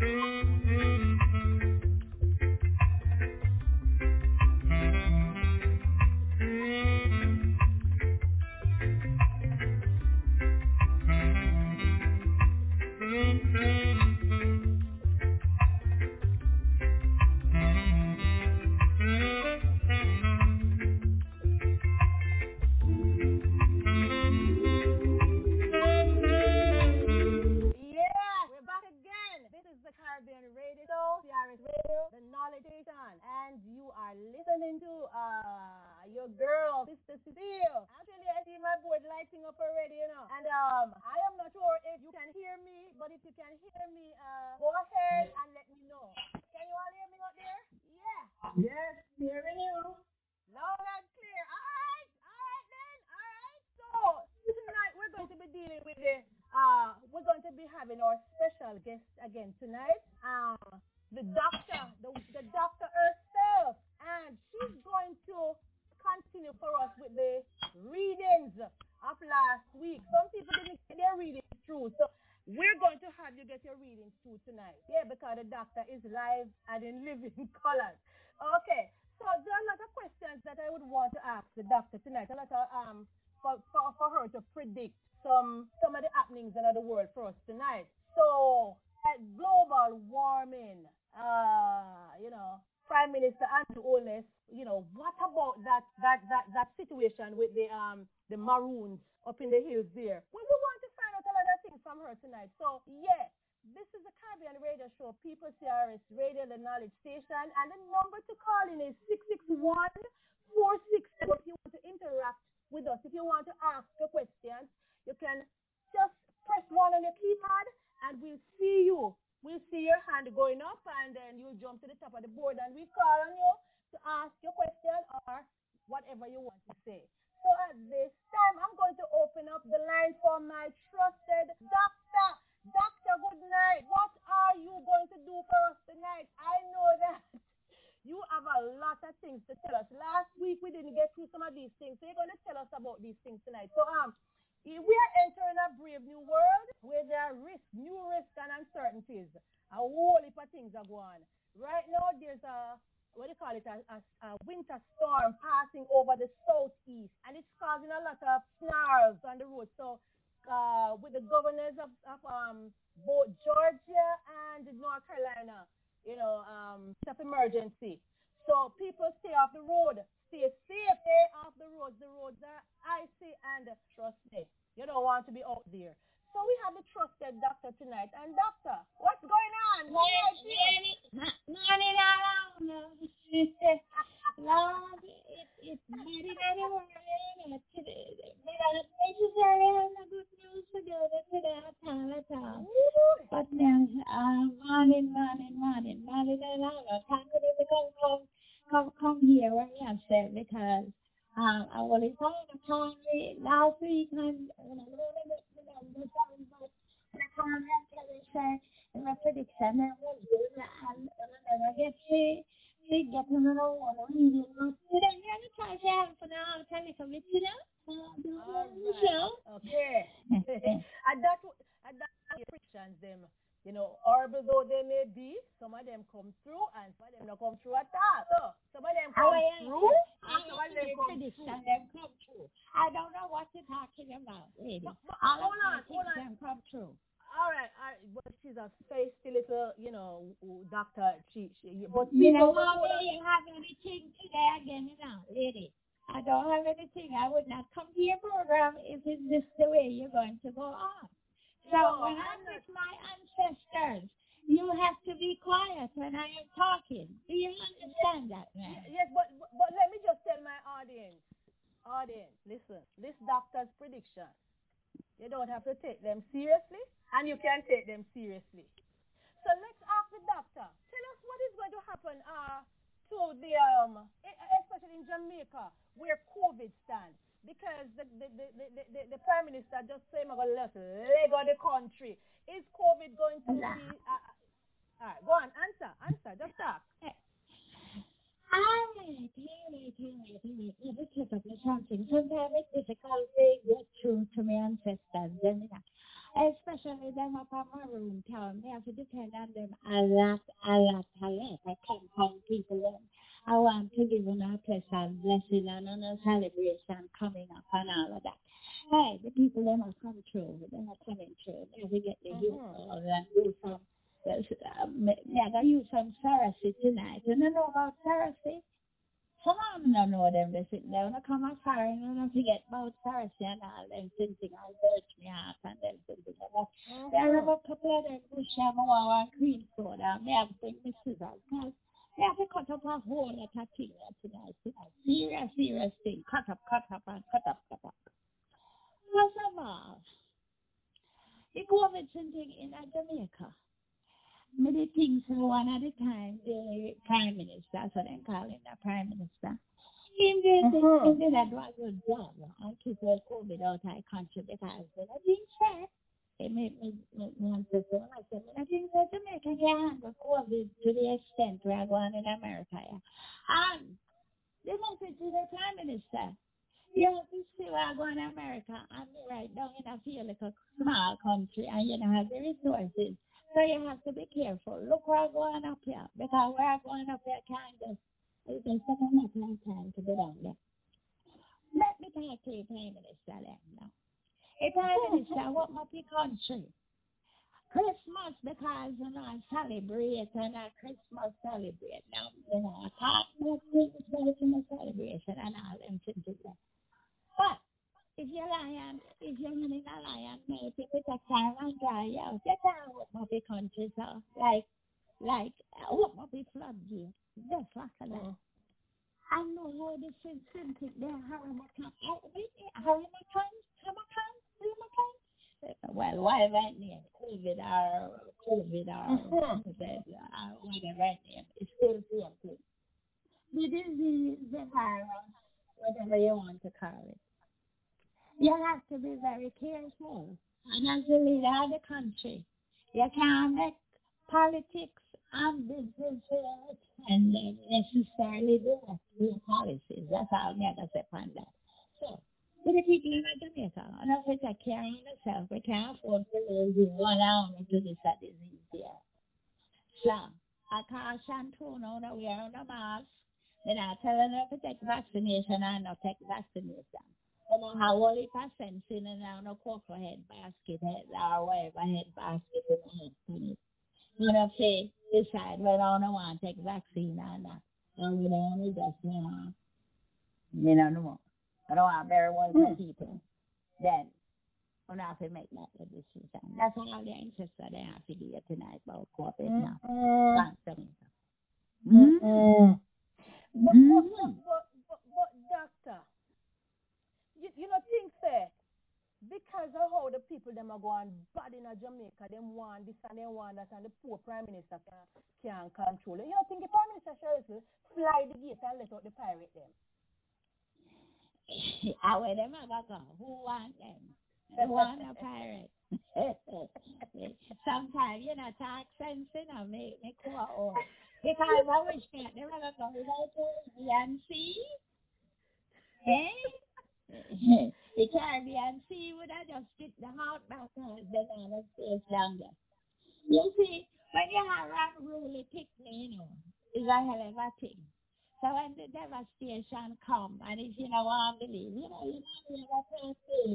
Yeah, we're back again. This is the Caribbean Radio, CRS Radio, the Knowledge Station, and you are listening to your girl, Sister Cecile. Actually, I see my board lighting up already, and I am not sure if you can hear me, but if you can hear me, go ahead and let me know. Can you all hear me out there? Yeah. Yes, hearing you. Loud and clear. All right then. All right. So tonight we're going to be dealing with we're going to be having our special guest again tonight. The doctor, the doctor herself, and she's going to continue for us with the readings of last week. Some people didn't get their readings through, so we're going to have you get your readings through tonight. Yeah, because the doctor is live and in living colors. Okay, so there are a lot of questions that I would want to ask the doctor tonight. A lot of for her to predict some of the happenings in the world for us tonight. So global warming, Prime Minister Andrew Holness, what about that situation with the Maroons up in the hills there? We want to find out a lot of things from her tonight. So yeah, this is the Caribbean Radio Show, People CRS Radio, the Knowledge Station, and the number to call in is 661-467. If you want to interact with us, if you want to ask a question, you can just press one on your keypad, and we'll see you. We'll see your hand going up, and then you'll jump to the top of the board, and we call on you to ask your question or whatever you want to say. So at this time, I'm going to open up the line for my trusted doctor. Doctor, good night. What are you going to do for us tonight? I know that you have a lot of things to tell us. Last week we didn't get through some of these things, so you're going to tell us about these things tonight. So we are entering a brave new world where there are new risks and uncertainties. A whole heap of things are going on. Right now, there's what do you call it, a winter storm passing over the southeast, and it's causing a lot of snarls on the road. So, with the governors of both Georgia and North Carolina, of emergency. So people stay off the road. Stay safe. Stay off the roads. The roads are icy, and trust me, you don't want to be out there. So we have a trusted doctor tonight. And doctor, what's going on? Lord, it's very, very worrying. Not necessarily have the good news to do that today at all. But then, morning, and I was happy to come here when you said because I was on the time last week and and my prediction was good and then I guess she getting a little one today. I'm trying to have for now. I'll tell you for me today. Okay. and that's the Christians them. Horrible though they may be, some of them come through and some of them not come through at all. So some of them come through and some of them come true. I don't know what you're talking about, lady. Hold on. Them come true. All right, but she's a feisty little, doctor. But you know how you have anything today again, lady. I don't have anything. I would not come to your program if it's just the way you're going to go on. So when I'm with my ancestors, you have to be quiet when I am talking. Do you understand that, man? Yes, but let me just tell my audience, listen, this doctor's prediction, you don't have to take them seriously, and you can take them seriously. So let's ask the doctor. Tell us what is going to happen to the especially in Jamaica where COVID stands. Because the Prime Minister just said, I'm going to let leg of the country. Is COVID going to be... all right, go on, answer, just talk. This is something. Sometimes it's difficult to get through to my ancestors. especially them up on my room town. They have to depend on them a lot. I can't find people them. I want to give them a pleasant blessing and a celebration coming up and all of that. Hey, the people them are come through. They are coming through. They have to get the youth and do some. Yeah, I use some Pharisee tonight. You know about Pharisee? Some of them don't know them. They sit down and come afar and don't forget about Pharisee and all them thinking I'll search me out and them thinking about. There are a couple of them who share more and cream soda. They have to take the scissors. They have to cut up a whole lot of things tonight. Serious thing. Cut up. First of all, the COVID thing in Jamaica. Many things one at a time, the Prime Minister, that's what I'm calling the Prime Minister. He did a good job on keeping COVID out of the country because when I think that, it made me want to say, I think that Jamaica can handle COVID to the extent we are going in America. And the message to the Prime Minister, you have to see where going in America and right down in a feel like a small country and you don't have the resources. So you have to be careful. Look where I'm going up here. Because where I'm going up here kind of, it's a long time to go down there. Let me talk to you, Prime Minister, now. Hey, Prime Minister, what about the country? Christmas, because, I celebrate and I Christmas celebrate. Now, I talk about Christmas celebration and all them things there. But, if you're running a lion, maybe with a car and dry out, you can't what my big countries are. Like, what my big floodgate. Just like that. I know how the same thing there, Hurricane. Well, why that name? COVID or whatever name. It's still the same thing. The disease, the virus, whatever you want to call it. You have to be very careful. And as the leader of the country, you can't make politics and business and necessarily do your policies. That's all I got to say on that. So, for the people in Jamaica, and if we take care of ourselves, we can't afford to lose one arm to this disease here. So, I caution to know that we are on a mask. Then I tell them to take vaccination and not take vaccination. I don't know how all it has sense in and I no cocoa head basket head or whatever head basket in the head on it. You know, say, decide whether I don't want to take vaccine or not. And we don't just, you know, I don't want very well for people. Then, we have to make that decision. That's all the ancestors they have to do tonight about COVID now. But, doctor, you know, things say, because of how the people them are going bad in Jamaica, them want this and they want that, and the poor Prime Minister can't control it. You know, think the Prime Minister should fly the gate and let out the pirate them. Where them ever go? Who want them? Who want a pirate? Sometimes, talk sense, make go. Because I wish that they ever go without the Sea. The Caribbean Sea would have just stick them out back and then on stays longer. You see, when you have unruly picnic, it's a hell of a thing. So when the devastation come, and if you don't want to believe, you have a say,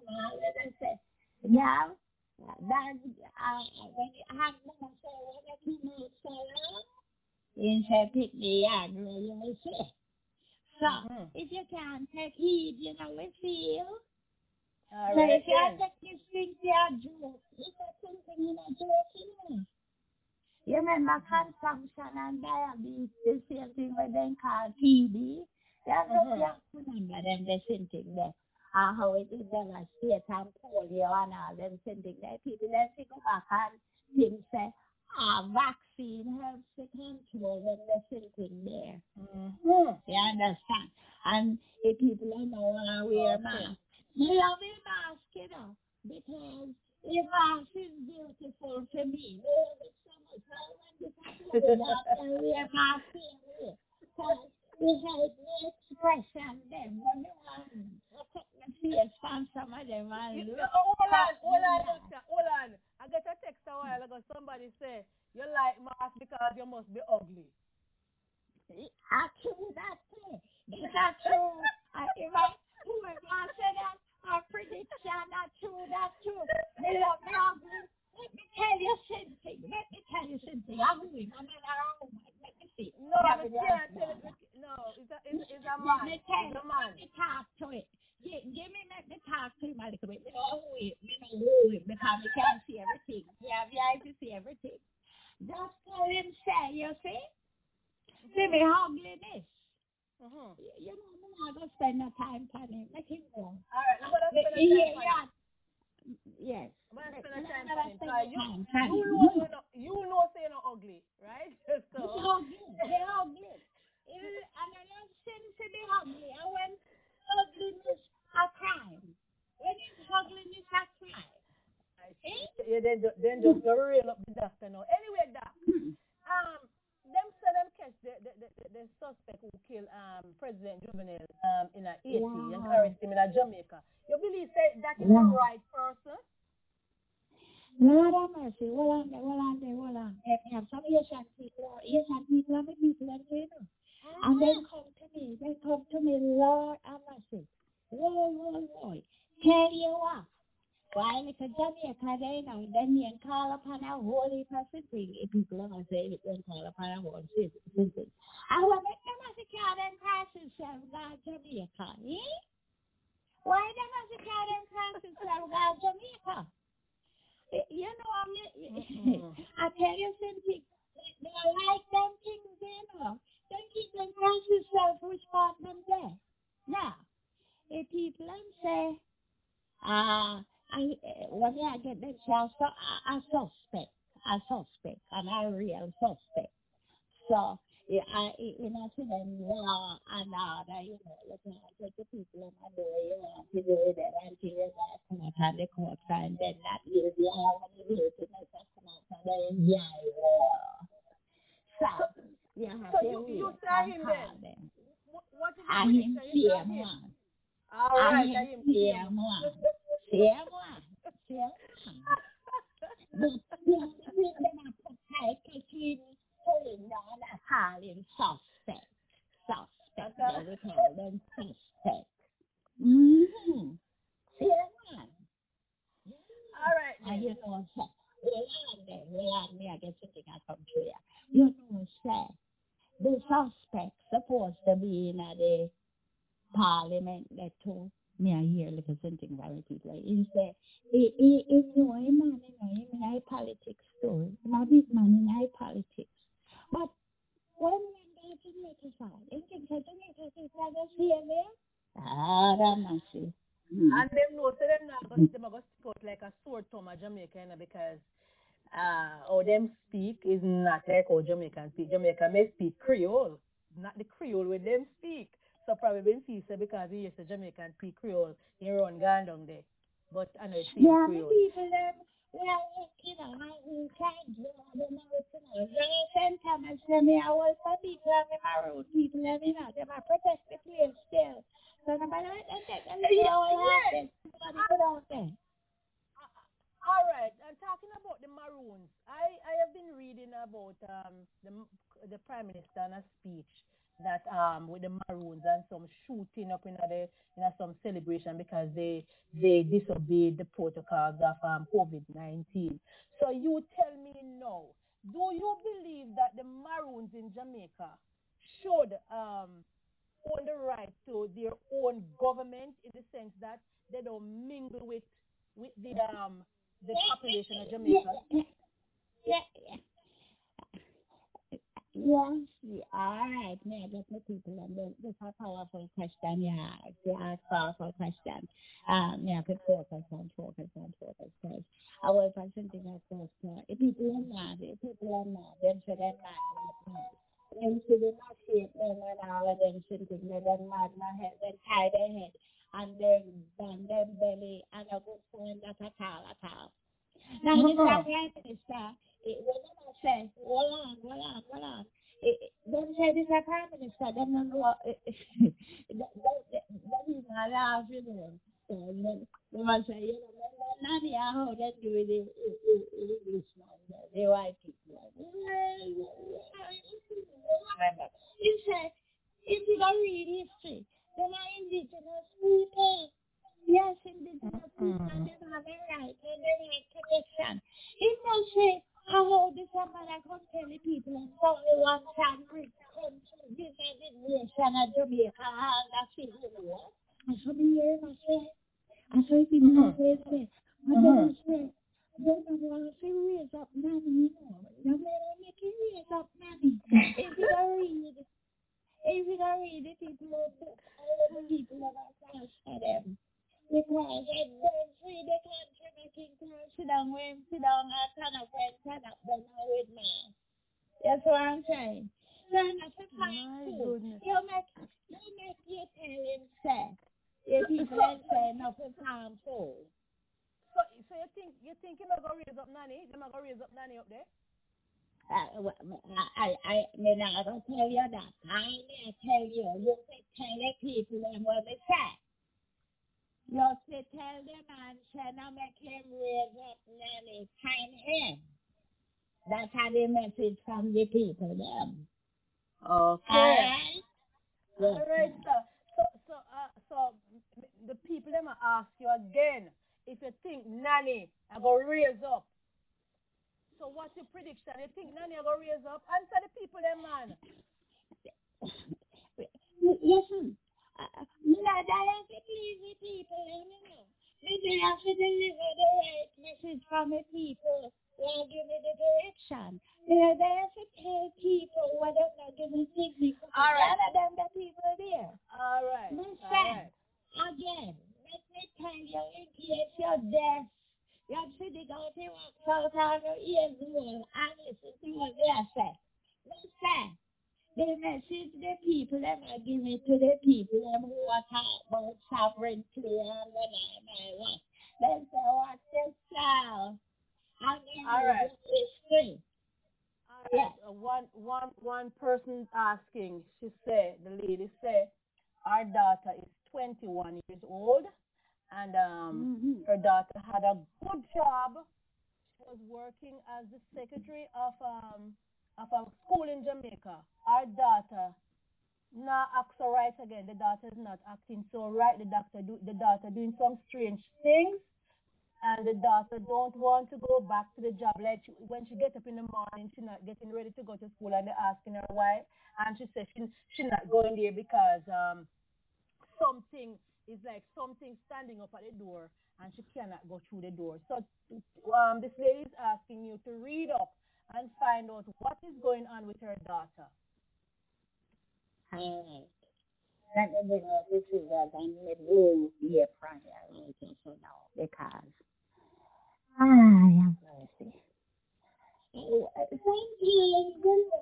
yeah, that when you have more say, when you keep it so long, you say picnic, you will say. So, if you can't take heed, we feel. So, if you take this thing to a joke, it's something in a joke, You remember consumption and diabetes, the same thing what they call TB? That's what you remember them, the same thing there. How it is devastate and polio and all them same thing there. People then think back and think, say, vaccine helps to control when the same thing there. You understand? And if people don't know how to wear masks, I love a mask, because the mask is beautiful for me. It's so much fun when wear mask because it helps the expression then when you want to waste from some of them. And look, hold on. I got a text a while ago. Somebody say you like Mark because you must be ugly. I true that too. Is that true? If I say that, our prediction, not true, that's true. They love me ugly. Let me tell you something. I'm with my man around. Let me see. No, I can't tell it. No, it's a man. Let me tell It's you. a man. Let me talk to it. Let me talk to him a little bit. Me know who it, because we can't see everything. We have the eyes to see everything. Just tell him say, you see? See me ugliness. You know, I'm not going to spend no time on him. Let him go. All right, I'm going to spend no time on him. Yes. I'm going to spend no time on him. You know say you're not ugly, right? So. They're ugly. And I don't say they're ugly. I went ugliness a crime. When is ugliness a crime? Yeah, then just go real up the doctor now. Anyway, doc, them say them catch the suspect who killed President Juvenile in Haiti and arrest him in Jamaica. You believe say that is the right person? Lord have mercy. Hold on. They have some Asian people and people, you know. And they come to me, Lord have mercy. Whoa. Tell you what. Why, because Jamaica, they know, then you call upon a holy person. People don't say it, they call upon a holy person. I will make them as a cat and pass themselves down Jamaica, eh? Why them as a cat and pass themselves down Jamaica? You know, I tell you something. They like them things, you know. Don't keep them pass themselves, which part them there. Now, if people say, when I get them chance, a suspect, and a real suspect. So, you know, to them law and order, you know, look at the people in my door, you want to do that until you come out and the court and then not guilty, all when you do it, come out and then, So, you have to you saw him then? What did you say? You saw him? All right, I am here. Pulling down a calling suspect. They would call them suspect. All right. And you know, I guess something I come to you. You know, say, the suspect supposed to be in the parliament that too. Me I hear little something very people. He say, he know a man in a politics too. He's a big man in a politics. But when we go to Jamaica side, you think that Jamaica is not going to see him there? That must be. And them know, so them not going to stick out like a sore thumb at Jamaica, you know, because how them speak is not like how Jamaican speak. Jamaica may speak Creole, not the Creole when them speak. So probably when he say because he is a Jamaican speak Creole, he run gone down there. But I know it's Creole. People them, you know, I can't do I don't know what to know. Sometimes I was for people in my road, people them, you know, they might protect the place still. So no matter what they take a little out there. All right, and talking about the Maroons, I have been reading about the Prime Minister in a speech that with the Maroons and some shooting up in some celebration because they disobeyed the protocols of COVID-19. So you tell me now, do you believe that the Maroons in Jamaica should own the right to their own government in the sense that they don't mingle with the population of Jamaica? Yes, all right. Now, get the people, and this is a powerful question. Yeah, powerful question. Yeah, put focus. Because I will find something like this. If people are mad, then should they mad. Them should be not shake them and all of them should think that they're mad, not head, then tie their head, and then bang them belly, and a good point that at all. Now, the Prime Minister, when they say, hold on. Them say this is Prime Minister, them don't know, that is not laugh, you know. understand. They must say, you know, nanny, how that do it in English, the white people. Remember, he said, if you don't read history, then are indigenous people. Yes, indigenous people, they have a right and they have connection. He must say, I hold this up and I come tell the people and so the one can bring country, this and this nation of Jamaica, and that's it, you know. I saw the year, I said, I saw it in my face, but then I said, then I want to raise up nanny, you know. You may make it raise up nanny. If you don't read, the people will put all of the people of our class for them. Because they don't free the country, making time sit down, and turn up, but now with me. That's what I'm saying. So that's a fine food. You make your tell him say. If people say nothing farm food. So you think you're not gonna raise up nanny? You're not gonna raise up nanny up there? I mean, I don't tell you that. I may tell you. You say tell the people them what they say. You say tell the man, say now make him raise up nanny, find him. That's how the message from the people them. Okay. All right, so the people them ask you again if you think nanny are gonna raise up. So what's your prediction? You think nanny are gonna raise up? Answer the people them, man. Listen, that have to please the people, you know. They have to deliver the right message from the people. They give me the direction. They have to tell people what they're not giving things. All right. None of them the people there. All right. Listen, again, let me tell you in case you're deaf. You're sitting out here out on your ears and listen to what they say. Listen. The message the people them are giving to the people them who are talking about sovereignty and the name. They say, watch yourself. All right. History. All right. Yeah. One person asking, she said, the lady said, our daughter is 21 years old, and her daughter had a good job. She was working as the secretary of a school in Jamaica. Our daughter now acts so right again. The daughter is not acting so right. The daughter doing some strange things, and the daughter don't want to go back to the job. Like when she gets up in the morning, she's not getting ready to go to school, and they're asking her why, and she says she's not going there because something is like something standing up at the door, and she cannot go through the door. So this lady is asking you to read up and find out what is going on with her daughter. Let me bring up this is and let go here prior later so now because I am mercy. Sometimes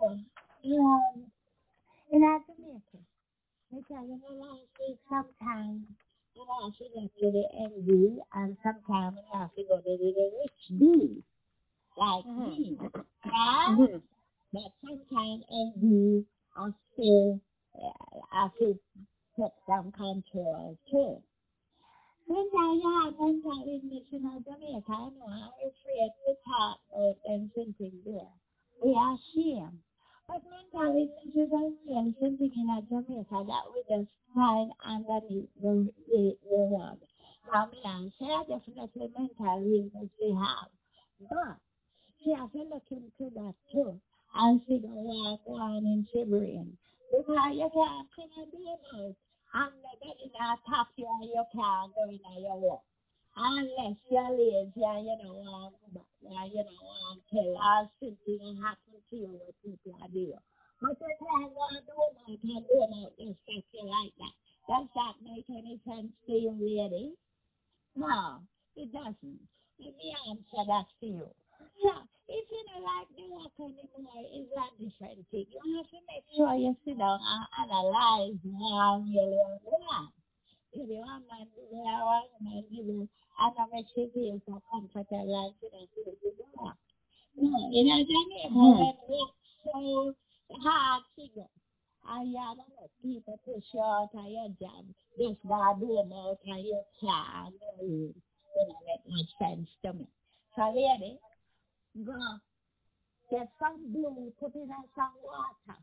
in our Jamaica, because in the last week sometimes you have to go to the ND and sometimes you have to go to the rich D like me. Yeah? But sometimes ND are still I feel put some control too. Sometimes you have mental illness in Jamaica, I know I'm afraid to talk about them something there. We are ashamed. But mental illness is a real something in Jamaica that we just find underneath the rug. Now, me and say definitely mental illness we have. But she has to look into that too and figure what going on in her brain. Because you can't come and do it and nobody not tap you and you can't go in your work. Unless you're lazy and you don't want to go back there, you don't want to tell us something happen to you what people are doing. But you can't go and do it just stuff you like that. Does that make any sense to you, lady? No, it doesn't. Let me answer that to you. So, if you don't like the work anymore, it's a different thing. You have to make sure you sit down and analyze how you want. If you want man to do it, I want man to do it. And I make sure you feel comfortable and sit down to do the work. No, in a Jamaica, when work so hard to go. And you have a lot of people push you out of your job. just God do them out and you can't do it. It don't make much sense to me. So, lady, go get some blue, put it in some water.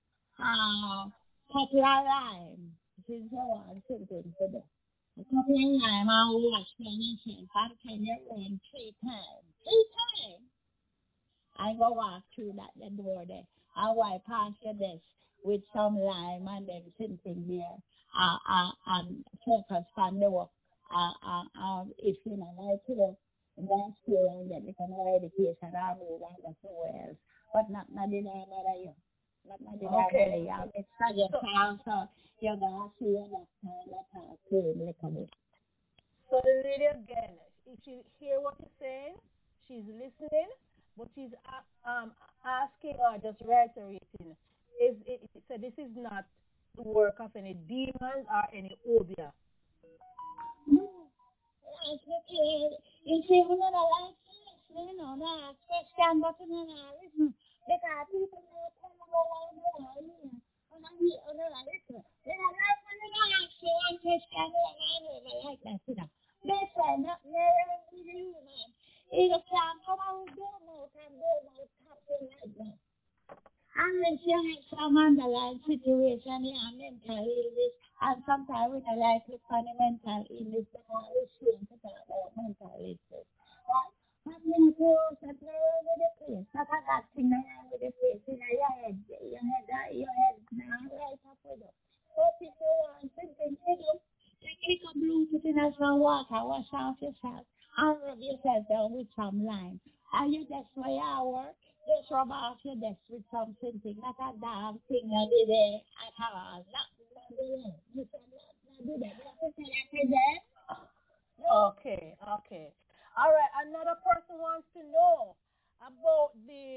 Couple of lime. This is how I'm thinking to do. A couple of lime, I'll wash myself and can you run 3 times. 3 times. I go walk through the door there. I wipe past your desk with some lime and then something there. And focus on the work. If you don't like to work, then school and get become more education or move on to somewhere else. But not the name of you. Not the name of you. It's not your time, so you're going to see enough time to talk to him a little bit. So the lady again, if she hear what you're saying, she's listening, but she's asking or just reiterating. So this is not the work of any demons or any obia. No, that's okay. You see, we're not like this, no, Christian, but we're not listen. Because people know tell them what I know. When I hear, listen. They don't like when they don't ask you one Christian, they don't like that, Listen, not never you, man. You can't come out with them, something like that. Unless you have some underlying situation, mental illness, and sometimes we don't like to find mental illness, but I was sure to talk about mental illness. Right? But you know, that's not wrong with the place. Not a bad thing wrong with the place. You know, your head now right up with it. But if you want something to do, take a blue, put in some water, wash off yourself, and rub yourself down with some lime. And you just for your work, just rub off your desk with something, not a damn thing you did it at all. Not do that. You said not do that. You said that present? Okay. All right. Another person wants to know about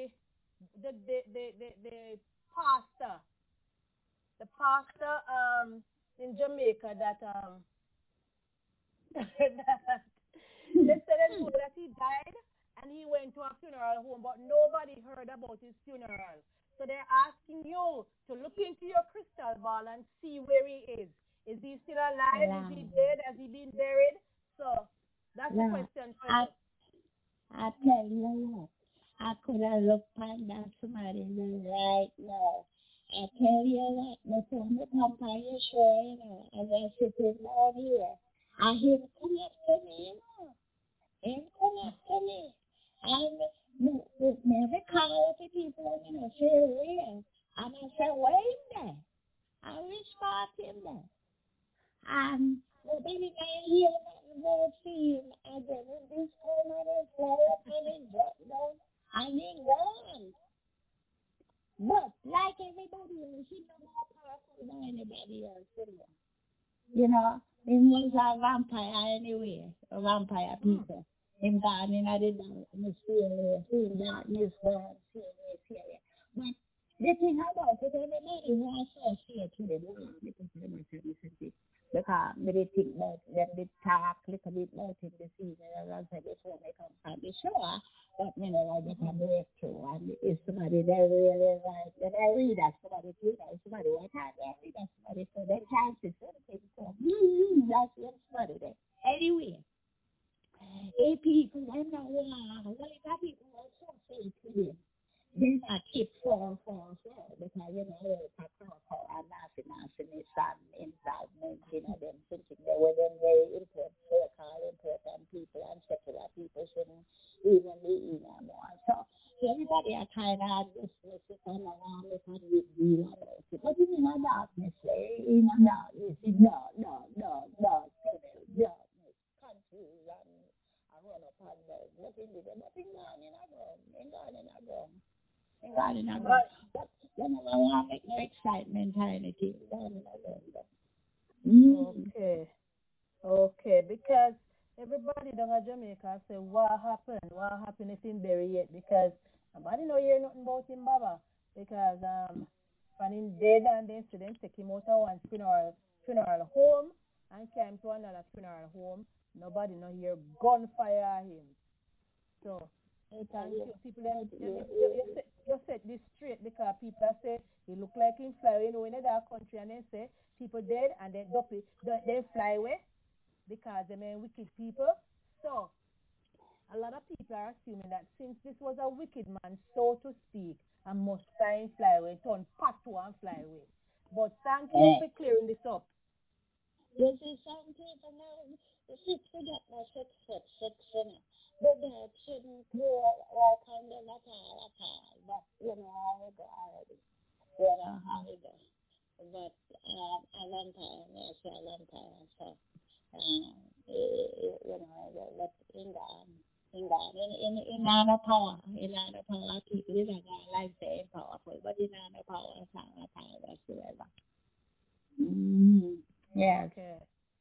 the pastor, the pastor in Jamaica that that they said that he died and he went to a funeral home, but nobody heard about his funeral. So they're asking you to look into your crystal ball and see where he is. Is he still alive? Yeah. Is he dead? Has he been buried? So that's the Yeah. question for I, you. I tell you what, I could have looked at that somebody right now. I tell you what, before I come by your show, as I sit down here, I hear him come up to me, him come up to me. And never call to people, feel real. And I said, wait there. I respond him there. And nobody can hear nothing about him. And then when this come out and fly up and it drop down, and he gone. But like everybody else, he's not more powerful than anybody else. You know, he was a vampire anyway, a vampire people. Him gone in the darkness, seeing darkness gone, seeing this here. But the thing about it, everybody who associates with him, because they think about them, they talk a little bit about him this evening, as I said before, they come on the show, but I get a breakthrough, and if somebody they really like, then I read that somebody too, somebody what time they read that somebody, so then chances, something, so, that's somebody there. Anyway, if people, they know, wow, what if people associate with him? Then I keep falling, because, and nothing is done inside me, them thinking they were then very important people, and secular people shouldn't even be more. So, everybody are kind of dismiss it and around it and deal about it. But in the darkness, darkness, confusion, I run upon them. Nothing God in a ground. God in a ground. But then I want to make no excitement or anything. God in a ground. Okay, because everybody down in Jamaica say what happened? What happened if him buried yet? Because nobody know hear nothing about him, Baba. Because when him dead and then so them take him out of one funeral home and came to another funeral home. Nobody know hear gunfire him. So thank you. People you set this straight because people say he look like him fly in a dark country and they say people dead and then they them are wicked people. So a lot of people are assuming that since this was a wicked man, so to speak, and must fly and fly away, turn patu and fly away. But thank you for clearing this up. You see, some people now, six forget my six, you know. But that shouldn't go all kind of at all. But, you know, how it go already. You know, how it go. But a long time, yes, a long time. So, you know, let in God. In our power, people is not like saying powerful, but in our power, it's not our power whatsoever. Mm-hmm. Yes. Okay.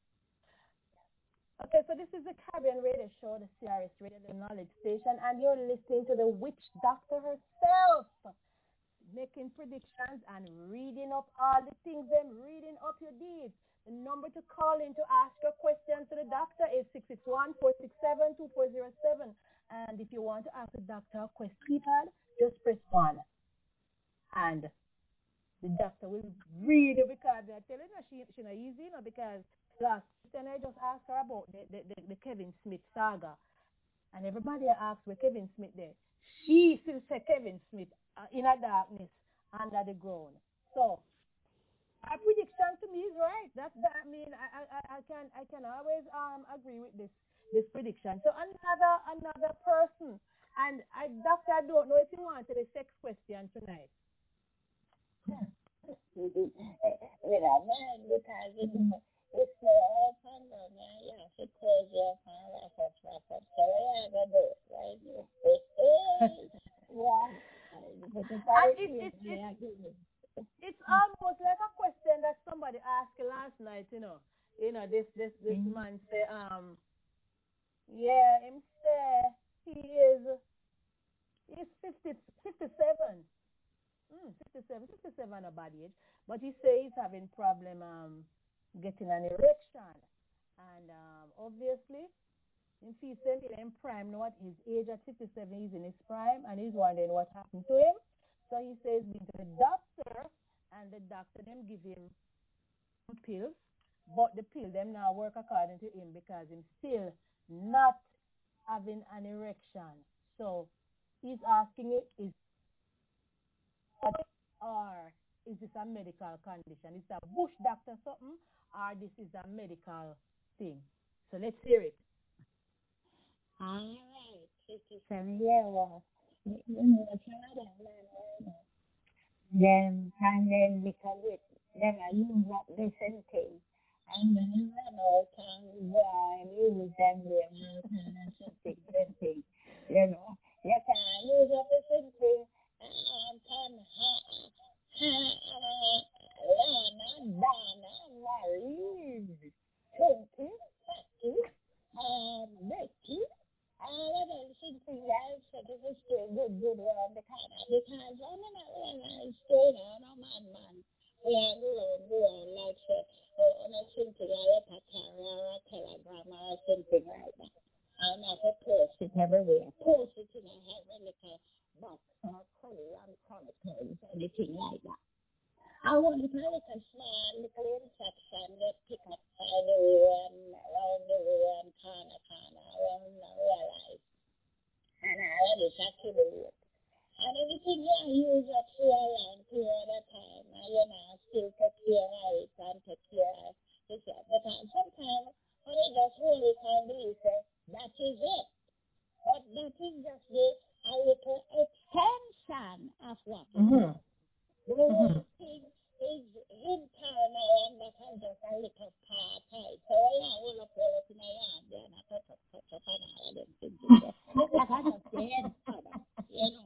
Okay, so this is the Caribbean Radio Show, the CRS Radio, the Knowledge Station, and you're listening to the witch doctor herself, making predictions and reading up all the things, them reading up your deeds. The number to call in to ask your questions to the doctor is 661-467-2407. And if you want to ask the doctor a question, keypad, just press 1. And the doctor will read it because I tell you, she not easy, you know, because last Christian I just asked her about the Kevin Smith saga. And everybody asked where Kevin Smith there. She still say Kevin Smith in a darkness under the ground. So our prediction to me is right. That I mean I can always agree with this prediction. So another person, and doctor, I don't know if you wanted a sex question tonight. With a man, because it's all fun, yeah, it's crazy, so yeah, I do it, right? Yeah. It's almost like a question that somebody asked last night, you know. This man say, yeah, him say he's 57. 57 a bad age, but he say he's having problem getting an erection, and obviously if he's in prime now at his age at 57, he's in his prime, and he's wondering what happened to him. So he says been to the doctor, and the doctor them give him pills, but the pill them now work according to him because he's still not having an erection. So he's asking it is or is this a medical condition? Is it a bush doctor something, or this is a medical thing? So let's hear it. All right, 57-year-old. You know, some of them, and then because then I use up the same thing. And then you know, can use them, and same thing. You know, you can use up the same thing. Becky, what else is the answer to this good around the corner? Because I'm not staying on a man. We are going like on a something like a telegram or something like that. I'm not a post it everywhere. Post it in a little box or chronicles, anything like that. I want to play with a small little intersection that pick up around the room, corner, around the realize. And I already accumulate. And anything I use up for a long period of time, still take care of it and take care of it. But sometimes, when I just hold it and believe that is it. But that is just a little extension of what it is. The whole thing is internal and that is just a little part. So I will up in my hand and I touch up and all of them things. Like I just said, you know.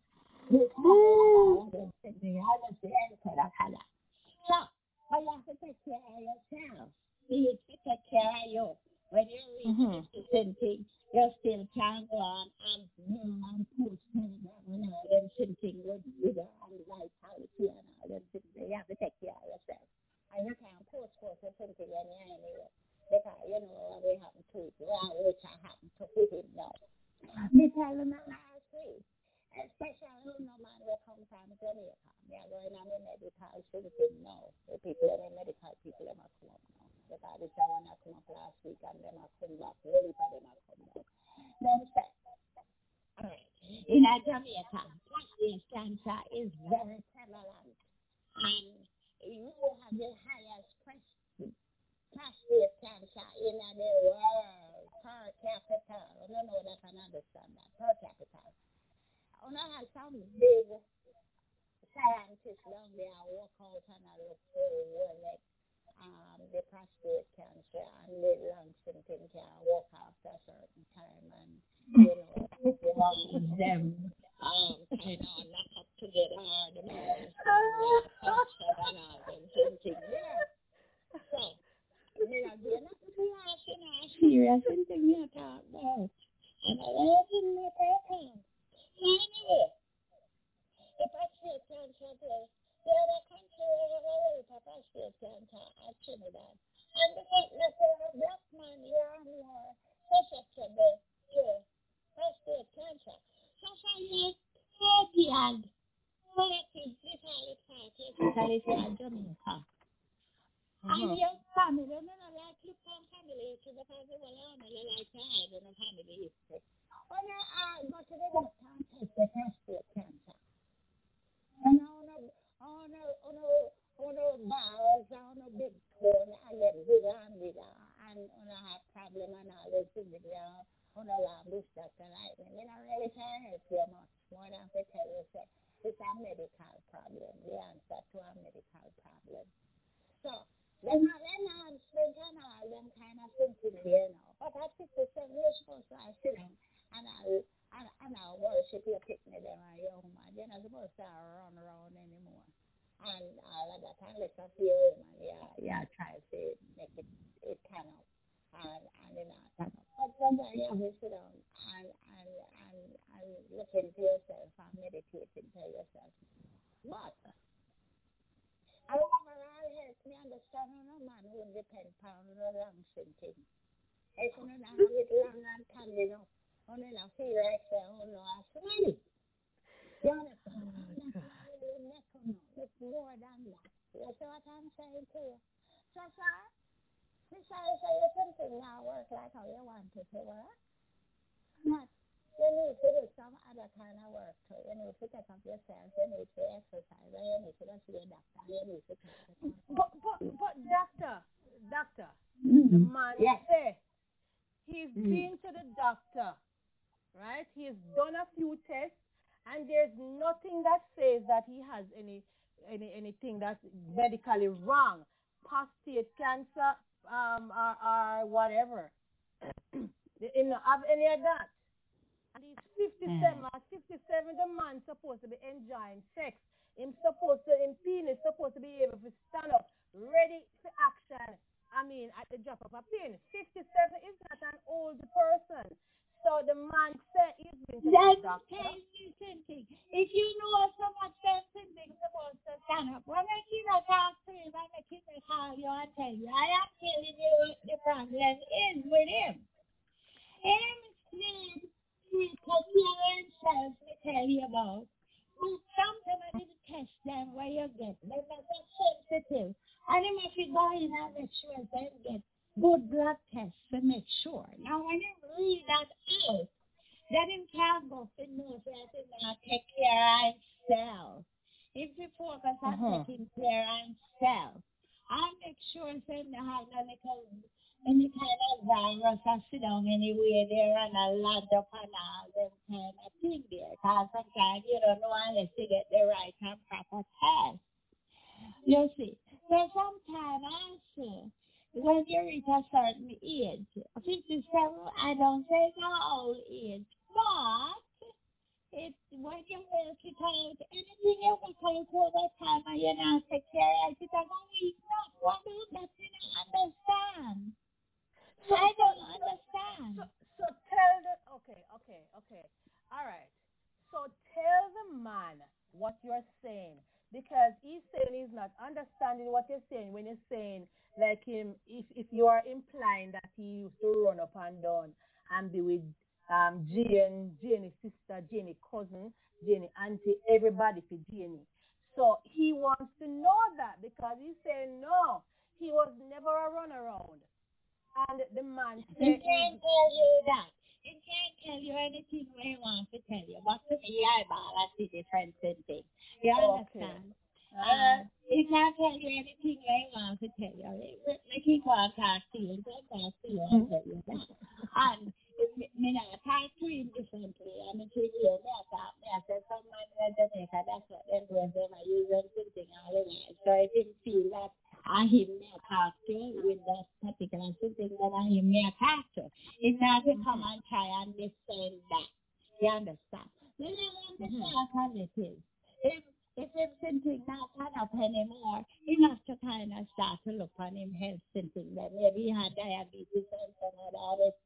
I just said, so, but you have to take care of yourself. You have to take care of you. When you reach the same thing, you still can't go on and push them something with the vitality and all them things. You have to take care of yourself. And you can't push something anyway. Because, we have to, which I happen to put him now. Me tell them last week. Especially no man will come from Jamaica. They are going on the medical something now. The people in the medical people are not come now. because it's the one that come up last week and them a come back. Really for them a come back. Them say, all right. In Jamaica, prostate cancer is very prevalent. And you have the highest prostate cancer in the world per capita. I don't know that I can understand that. Per capita. I have some big scientists down there walk out and I look for where like the prostate cancer and the lungs and things can walk after a certain time and them kind of knock up together the man and all them things there. So they're not serious and things you talk about. And I love in my paper. So anyway, the prostate cancer there. The other country where the prostate cancer at Trinidad. And the fact that a black man here and more susceptible to prostate cancer. So for you, 40 and 40, especially for Jamaica. And your family, they don't like look on family history because they will only like to hide on a family history. When I go to the doctor and test the prostate cancer, and on a bowels, on a big cone, and then bigger and bigger, and on a have problem and all those things, on a long this doctor like me. You know, really can't help you much more than to tell you, say, it's a medical problem, the answer to a medical problem. So, they're not spent on all them kind of thinking there now. But at 57, you're supposed to sit down and I'll worship your picnic them and young man. You're not supposed to run around anymore. And all of that, and let's feel man, try to make it turn up. And you know, turn up. But sometimes you have to sit down and look into yourself and meditate into yourself. What? I overall help me understand no man who depend on the long thing. If you don't have it long and tangled up, only I feel like say, oh no, I smell it. You understand? It's more than that. You see what I'm saying to you? So, sir, this is you something now work like how you want it to work. Not. You need to do some other kind of work too. You need to take up yourself. You need to exercise. You need to go to your doctor. You need to But doctor, the man say he's been to the doctor, right? He's done a few tests, and there's nothing that says that he has anything that's medically wrong, prostate cancer, or whatever. You know, have any of that? And he's 57. At 57, the man supposed to be enjoying sex. Him penis supposed to be able to stand up, ready for action. I mean, at the drop of a pin. 57 is not an old person. So the man said he's been to the doctor. If you know so much something supposed to stand up, why make you not talk to him? Why make him call you and tell you? I am telling you what the problem is with him. Him need to take care of himself to tell you about. But sometimes I didn't test them where you get. They're not that sensitive. And him if you go in and make sure they get good blood tests to make sure. Now when you read that out, that him can't go for no that him not take care of himself. If you focus on taking care of himself, I'll make sure they don't have no little any kind of virus or sit down anywhere there and a land up and all them kind of thing there. Because sometimes you don't know unless you get the right and proper test. You see. So sometimes also when you reach a certain age, 57, I don't say no old age, but it's when you work it out, anything you work out over time and you not take care of it, I'm weak not. What about that you don't understand? I don't understand. So tell the okay. All right. So tell the man what you're saying because he's saying he's not understanding what you're saying when you're saying like him if you are implying that he used to run up and down and be with Jenny's sister, Jenny cousin, Jenny auntie, everybody for Jenny. So he wants to know that because he's saying no. he was never a runaround. And the man He said, can't tell you that. He can't tell you anything when he wants to tell you. But to me, that's the difference in things. You understand? He can't tell you anything when he wants to tell you. Like he can't talk to you. He can't talk to you and tell you that. And me not talk to him differently. I mean, to you, I said, someone in Jamaica, that's what they're doing. They're using something all the while. So I didn't feel that I him me talk to with that particular something that I him me talk to. It's not to come and try and defend that. You understand? Then I want to talk on it is. If something not turn up anymore, he has to kind of start to look on him health something that maybe he had diabetes and some other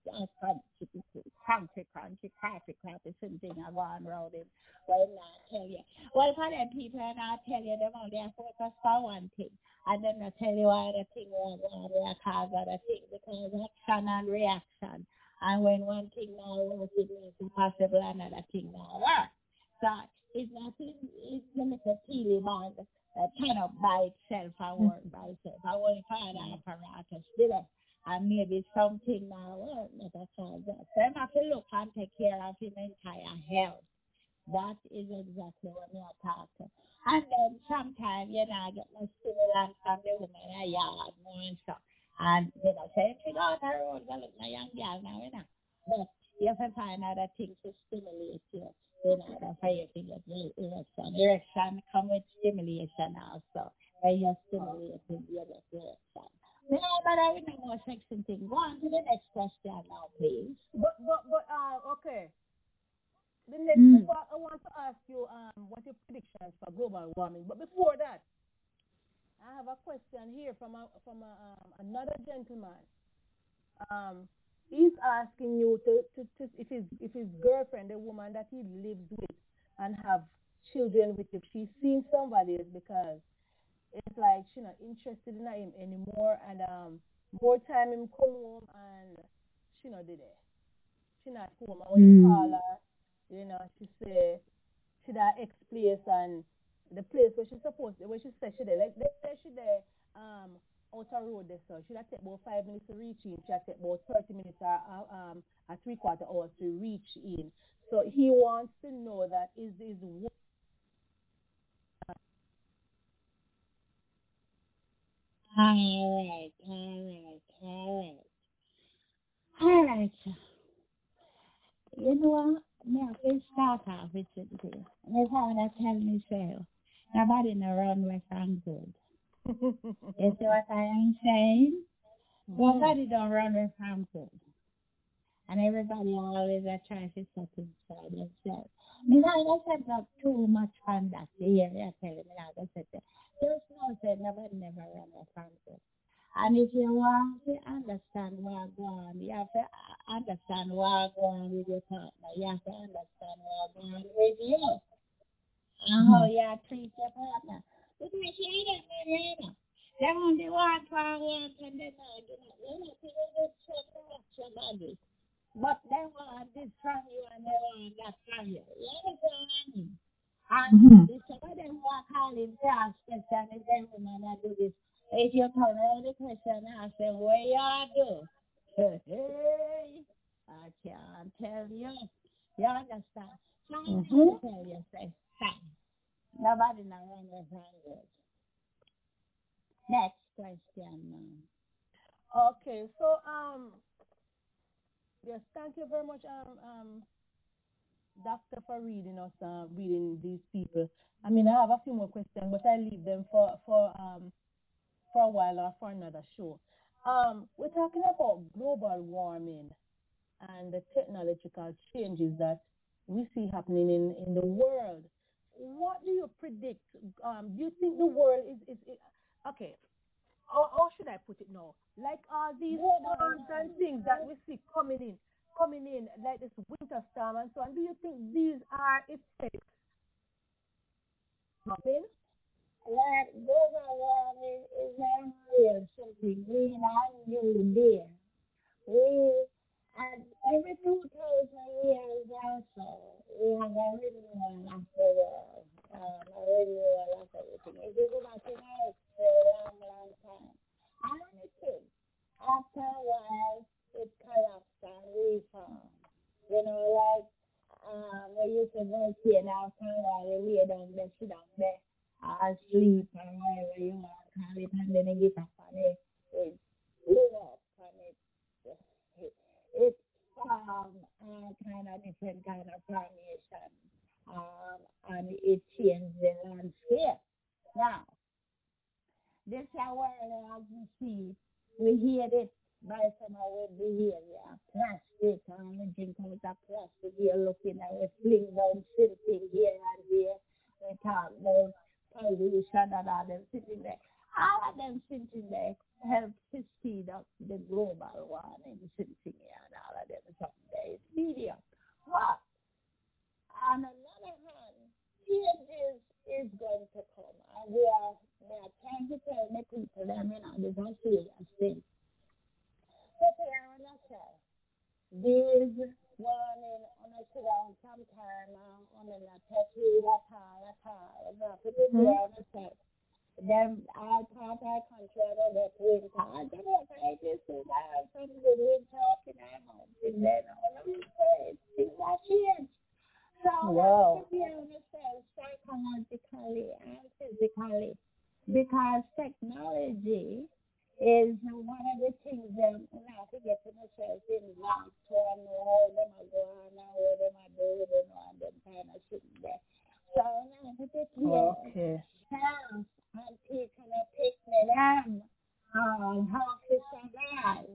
crunchy, something around him. Well, not tell you. Well, for them people, and I tell you, them only are focused for one thing. And then I tell you why the thing was cause other thing, because action and reaction. And when one thing now works, it makes it possible another thing now work. So it's not it's a teeny bond that cannot by itself and work by itself. I want to find an apparatus, did it? And maybe something now work, not a cause that. So I have to look and take care of his entire health. That is exactly what we are talking. And then sometimes, I get my stimulant from the woman in a yard, more and stuff. And, say, if you go out the road, go look my young girl now, But you have to find other things to stimulate you. The fire to get erection. Erection come with stimulation also. When you're stimulating, you get erection. No, but I will no more section thing. Go on to the next question now, please. Okay. The next part, I want to ask you what your predictions for global warming. But before that, I have a question here from another gentleman. He's asking you to if his girlfriend, the woman that he lives with and have children with, if she's seen somebody else, because it's like she's not interested in him anymore, and more time him come home and she not did it. She not home. And when you call her, she say she that ex place and the place where she's supposed to, where she said she there. Like let's say she there outer road there, so she that take about 5 minutes to reach in. She take about 30 minutes or a 3/4 hours to reach in. So he wants to know that is All right. You know what? Me have to start off with something. My father tell me so. Nobody no run away from good. You see what I am saying? Nobody don't run away from good. And everybody always try to set inside themselves. Me not gonna set up too much from that. Here, you tell me not gonna set it. Just know say nobody never run away from good. And if you want to understand what's going on, you have to understand what's going on with your partner. You have to understand what's going on with you and how you treat your partner. Because you don't know. They only want and they know. You're not going to touch your body. But they want this from you and they want that from you. You understand what I mean? And if some of them want to call him cross question, if they woman that do this, if you turn around the question and say, what you do? Hey, I can't tell you. You understand? So I'm going to tell you, say, stop. Nobody know when they're hungry. Next question, ma'am. okay. So yes, thank you very much, doctor, for reading these people. I mean, I have a few more questions, but I leave them for a while or for another show. We're talking about global warming and the technological changes that we see happening in the world. What do you predict? Do you think the world is okay? How should I put it now? Like all these storms and things that we see coming in, like this winter storm and so on. Do you think these are effects? Nothing. Like global warming is not real something we not new there. We and every 2,000 years also we have a renewal of the world, a renewal of everything. If you go back in Earth for a long, long time, they sit down there, sleep or whatever you want to call it, and then they get up and it blew up and it all kind of different kind of formation, and it changed the landscape. Now, this world, as you see, we hear it by some of our behavior, plastic, and we drink out of plastic. You're looking at we fling down something here and there. We talk about pollution and all them sitting there. All of them sitting there help to speed up the global warming, sitting here and all of them something there. It's speeding up. But on another hand, changes is going to come, and we are trying to tell the people that this is a serious thing. Prepare on yourself. This warning on a sit down sometime on a touch you at all. You have to prepare on yourself. Then I thought I control the winter. I don't know if I just do that. Some good winter up in our house. And then all of a sudden, things are changed. So wow. Prepare on yourself psychologically and physically. Because technology is one of the things that we have to get themselves involved to know how them are going and how them are doing and them kind of sitting there. So now to prepare hands and taking a picnic and how to survive.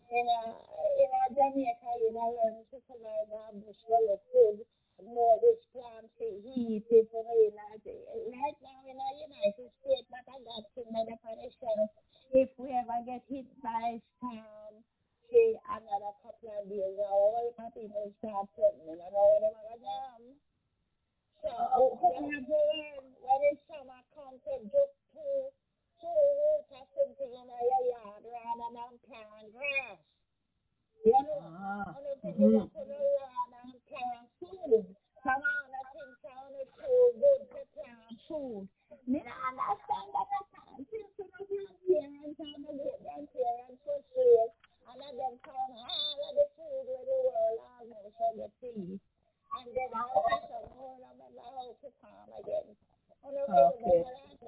In Jamaica, learn to survive on bush full of food. More which plants to heat if right now in the United States, but I got to another shelf. If we ever get hit by storm, say another couple of days, all my people start putting in and all them are down. So we have to learn when it's summer comes to just to root or something in your yard rather than plant grass. You know, and if you put a lawn and plant food, some other things sound too good to plant food. Me not understand that I can't. Since you know grandparents and the great-grandparents were slaves, and then them found all of the food where the world almost had the tea. And then all of a sudden, all of them are how to farm again. Okay.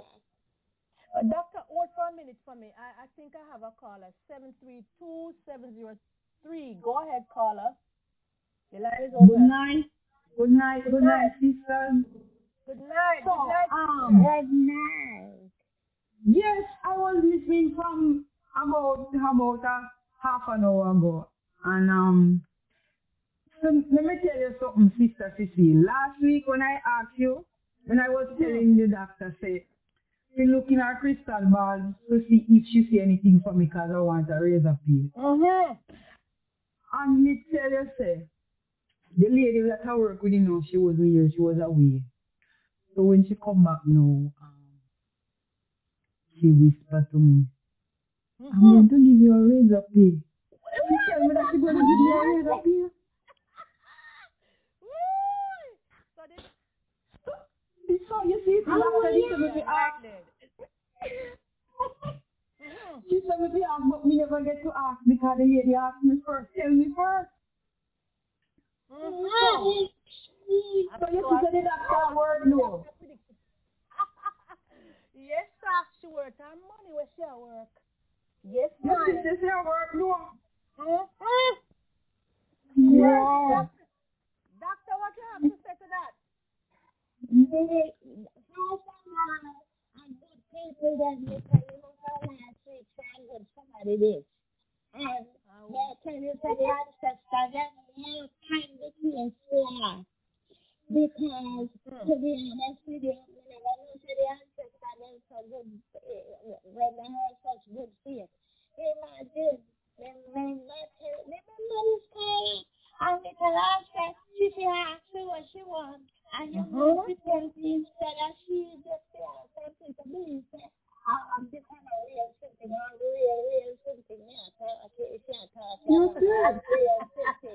Doctor, hold for a minute for me. I think I have a caller. 732-703. Go ahead, caller. The line is open. Good night, sister. Good night. Good night. Yes, I was listening from about a half an hour ago, and so let me tell you something, Sister Cecile. Last week when I asked you, when I was telling the doctor, say, to look in her crystal ball to see if she see anything for me because I want a razor blade. And me tell you, say, the lady that I work with, she wasn't here, she was away. So when she come back now, she whispered to me, I'm going to give you a razor blade. She tell me that she's going to give me a razor blade. So you see, she said me to ask, but me never get to ask because the lady asked me first. Tell me first. So you said the doctor work no. Yes, sir. She work her money where she work. Yes, ma'am. You see, she work no. Yes. Doctor, what you have to say to that? And good people that you tell you last week and good somebody this. And they tell you to the ancestors that you kind of case for. Because to be honest with you, we never know to the ancestors and so good when they have such good faith. Imagine remember this caller and the caller said she asked me what she wants. And you know to tell me instead of she just something to believe that this kind of real something or real something. Yeah, okay, real something.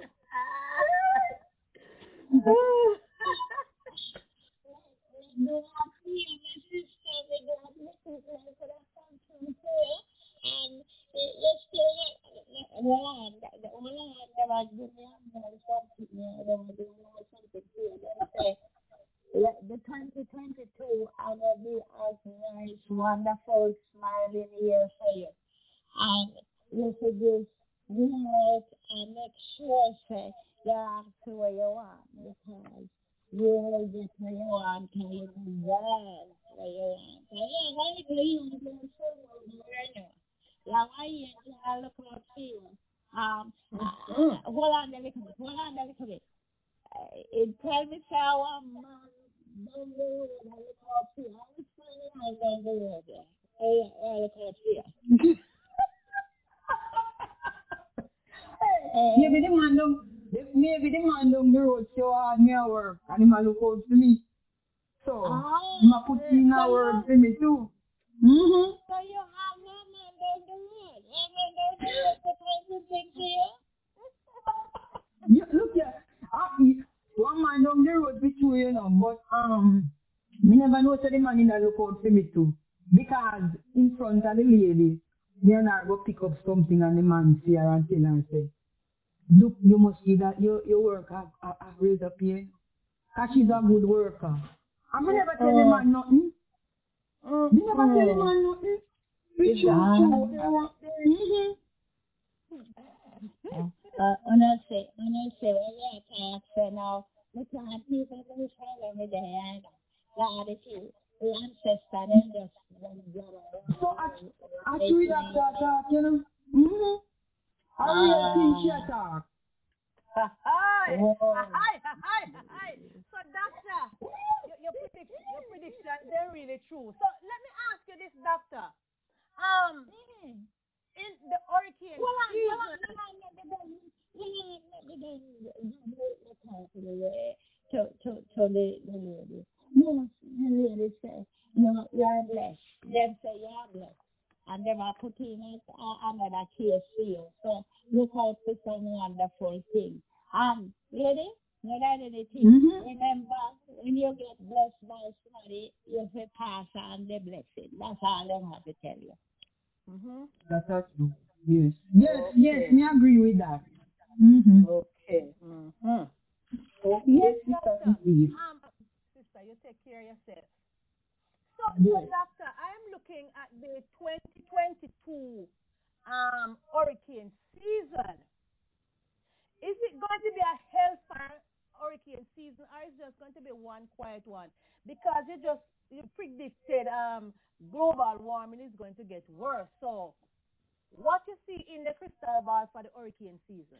No, I feel my sister, we got Mrs. for that something too. And it's still the one that was doing something, they were doing something too. They say, the 2020 2022, I will be as nice, wonderful, smiling here for you. And you should just go out and make sure, say, you ask where you want because you will get where you want and you deserve where you want. So, yeah, why do you do so right now? Yeah, why you look out for you? Hold on a little bit, it tell me say I want man down the road, I look out for you. I was finding out down the road there. I look out for you. Maybe the man down the road so hard me a work and him a look out for me. So him a put in a word for me too. Mm-hmm. So you have no man down the road. No man down the road to try to think to you? Yeah, look here. One man down the road be true, you know, but me never know so the man in a look out for me too. Because in front of the lady, me and her go pick up something and the man see her and tell her say, look, you must see that your work have raised up here. Because she's a good worker. And me never tell the man nothing. Me never tell the man nothing. Be true. Mm-hmm. Honestly, when you talk, say now, we can't people do follow me there. God, if you, the ancestor, then just So I treat that talk, you know. Mm-hmm. I really think she talk. Hi. So, doctor, your prediction, they're really true. So, let me ask you this, doctor. In the hurricane season. To the lady. Yes, the lady say, you're blessed. Them say you're blessed. And them are putting it another case for you. So look out for some wonderful thing. Lady, more than anything, remember, when you get blessed by somebody, you have pass on the blessing. That's all I have to tell you. That's true. Yes. Yes, me agree with that. Okay. Yes, doctor. Sister, you take care of yourself. So, doctor, I'm looking at the 2022 hurricane season. Is it going to be a hellfire hurricane season, or is it just going to be one quiet one? Because you predicted global warming is going to get worse. So, what you see in the crystal ball for the hurricane season?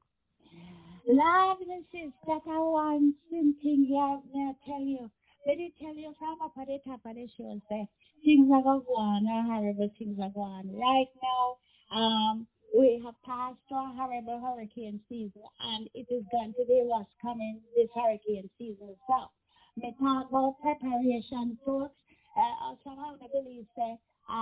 Love and sister, I want something here, may I tell you. Let me tell you from up at the top of the show, say, things are going on, horrible things are going on. Right now, we have passed through a horrible hurricane season, and it is going to be what's coming this hurricane season. So, me talk about preparation, folks. Somehow I believe, say,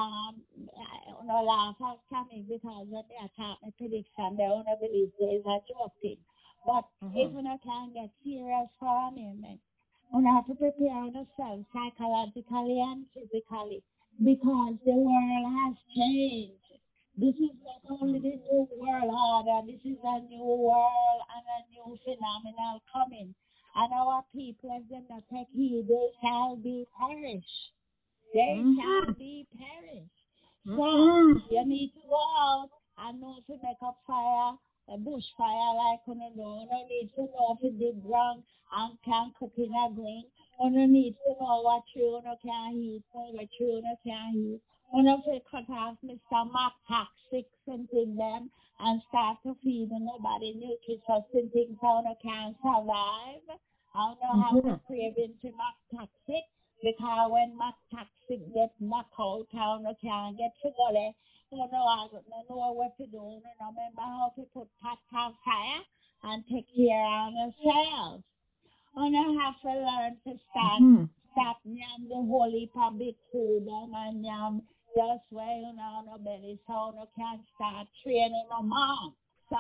no laugh has coming because when they attack my prediction, they only believe there is a joke thing. But if we can get serious for a moment, we have to prepare ourselves psychologically and physically because the world has changed. This is not only the new world order, this is a new world and a new phenomenon coming. And our people, if they not take heed, they shall be perished. They shall be perished. So you need to go out and know to make up fire, a bushfire like you know. You need to know to dig ground and can cook in a green. You need to know what tree you can eat, what tree you can eat. You know to cut off Mr. Mac toxic something them and start to feed nobody nutritious things so you can survive. I don't know how to craving to Mac toxic. Because when my toxic gets knocked out, I can't get to go there. I don't know what to do. I don't remember how to put pot on fire and take care of ourselves. I have to learn to stop yam the whole heap of big food and yam just where no belly so you can't start training no more. So,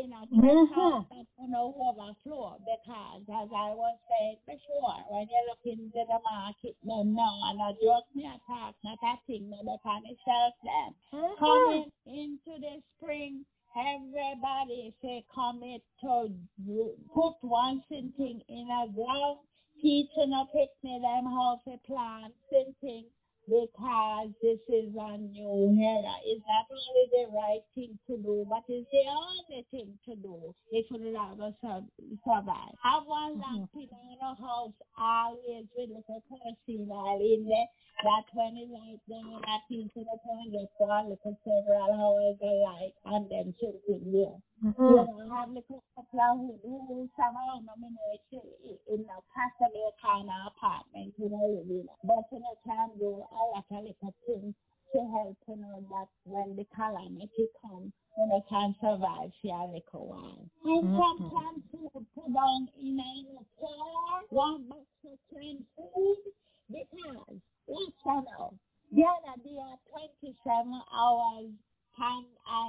that overflow because as I was saying before, when you look into the market, no, and I just me attack, not a thing, no, the punish them. Coming into the spring, everybody say commit to put one thing in a ground, teaching a picnic them how to plant something because this is a new era. It's not only the right thing to do, but it's the only thing to do if you love to survive. Have one lamp in your house always with a kerosene oil in there. That when it light down, that thing to the point, get for a little several hours of light and then something there. You know, have little couple of who somehow nominate in a possible kind of apartment, you know, living. But you know, can do a lot of little things to help you know that when the calamity comes, you know, can survive for a little while. And sometimes food put down in a car, one box of canned food, because let's know, the other day at 27 hours, and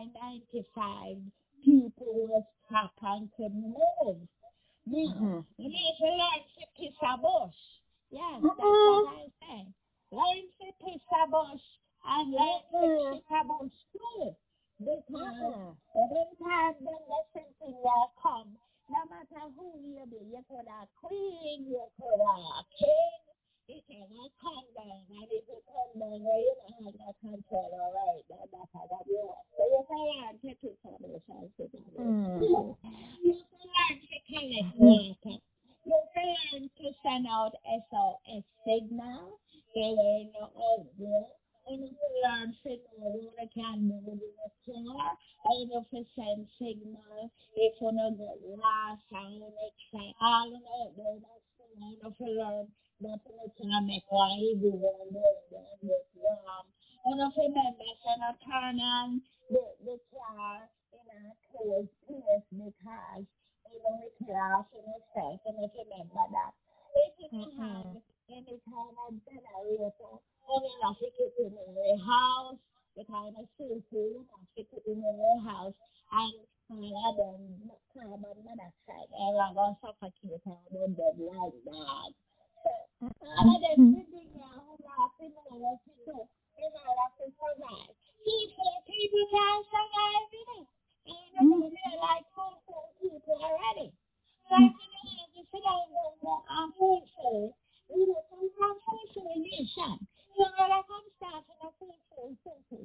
I-95, people was trapped and couldn't move. Now, you need to learn to piss a bush. Yes, that's what I say. Learn to piss a bush and learn to piss a bush too. Because every time the lesson thing will come, no matter who you be, you could have queen, you could have king, it cannot come down. And if it come down, well, you don't have no control, all right? That's how you want. So you can learn to piss a bush and piss a bush. You can learn to collect water. You can learn to send out SOS signal. You learn out there. And you can learn to know when you can move in the car. And you can send signal if you don't get lost and you make all of that. You can learn that you can make one easy one and get wrong. And if you remember, so you turn on the car in a closed place because you know it's lost in itself. And if you remember that, if you don't have any kind of generator, and you know, stick it in your house, the kind of food, you know, stick it in your house, and all of them carbon monoxide, and I'm going to suffocate all of them like that. So, all of them sitting there, who laughing, you know, what to do, in order to survive. People can't survive, you know. And you know, they're like food people already. So if you don't have to sit down and food, you know, sometimes food nation. So when I come start in a food, no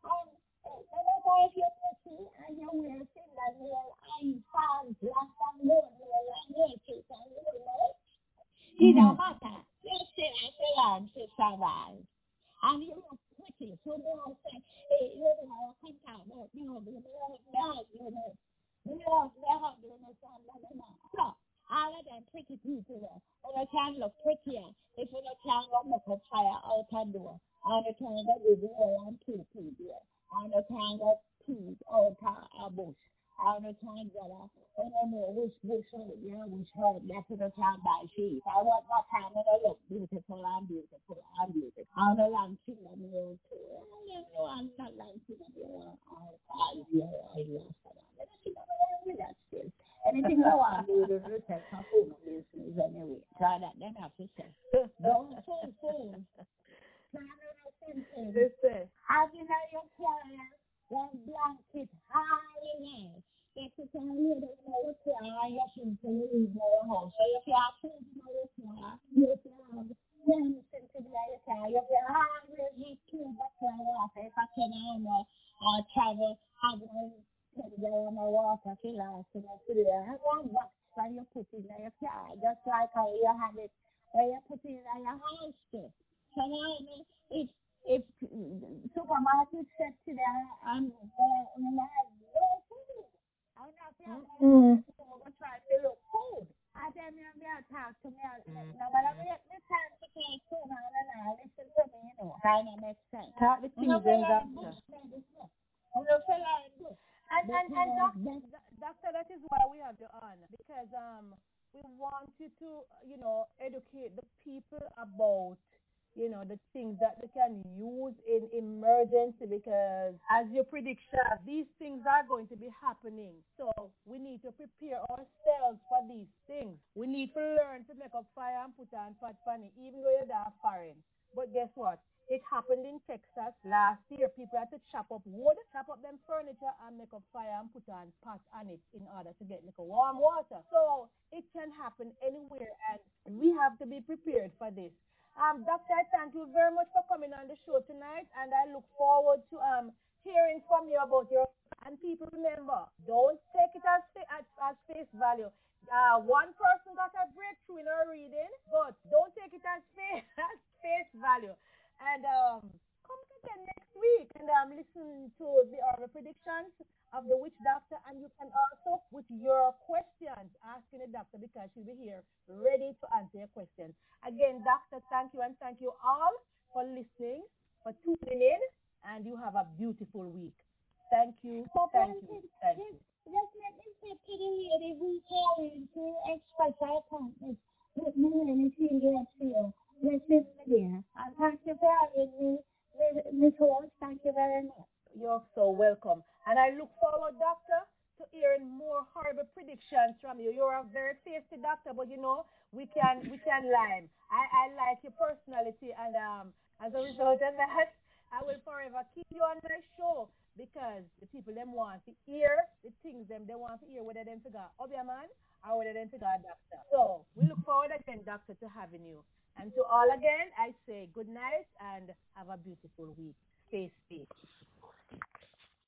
matter if you're pretty and you wear similar nail, and fans, black and gold nail, and nail teeth, and you know, it don't matter. You still have to learn to survive. And you look pretty, so they all say, hey, you know, come down, no, so, all of them pretty people there. And you can look prettier if you can go make a fire out and door. And you can go with the oil and pee there. And you can go pee out a bush. And you can get a, I don't know which bush hurt, yeah, which hurt. That's what you can buy sheep. I want my time when I look beautiful and beautiful and beautiful. And a long thing on the old too. You know, I'm not long thing on the old. I lost it. I don't think I'm going to do that still. Anything I want to do is research my food business anyway. Try that, then I have to say. Don't fool. Try to simple. Having your carrier, one blanket high in air. That you can hear the your car, you should leave your house. So if you have food in your car, you can have things into your car. You can always eat 2 bottles of water. If I can travel, have 10 gallons of water to last in a city. Have one box and you put it in your car, just like how you have it, where you put it in your house too. So now, if supermarket set to there and when I have no food, I'm not going to try to look food. I tell me, I'm talk to me, no, but I'm going to time to take food and I listen to me, you know, kind of makes sense. Talk the things then, doctor. And doctor, that is why we have you on, because we want you to, you know, educate the people about, you know, the things that they can use in emergency, because as your prediction, these things are going to be happening. So we need to prepare ourselves for these things. We need to learn to make a fire and put on fat funny, even though you're that foreign. But guess what? It happened in Texas last year. People had to chop up wood, chop up them furniture, and make up fire and put on pot on it in order to get like a warm water. So it can happen anywhere, and we have to be prepared for this. Doctor, I thank you very much for coming on the show tonight, and I look forward to hearing from you about your. And people, remember, don't take it as face value. One person got a breakthrough in our reading, but don't take it as face as face value. And come again next week and listen to the predictions of the witch doctor. And you can also, with your questions, asking the doctor because she'll be here ready to answer your questions. Again, doctor, thank you and thank you all for listening, for tuning in, and you have a beautiful week. Thank you, But thank one you, thing, thank you. just let me say to the lady who called to express our thankfulness with me and feel your feel. This is Lydia. And thank you for having me, Miss Holmes. Thank you very much. You're so welcome. And I look forward, doctor, to hearing more horrible predictions from you. You're a very tasty doctor, but we can lie. I like your personality, and as a result of that, I will forever keep you on my show because the people them want to hear the things them they want to hear whether them figure Obia man or whether them figure doctor. So we look forward again, doctor, to having you. And to all again, I say good night and have a beautiful week. Stay safe.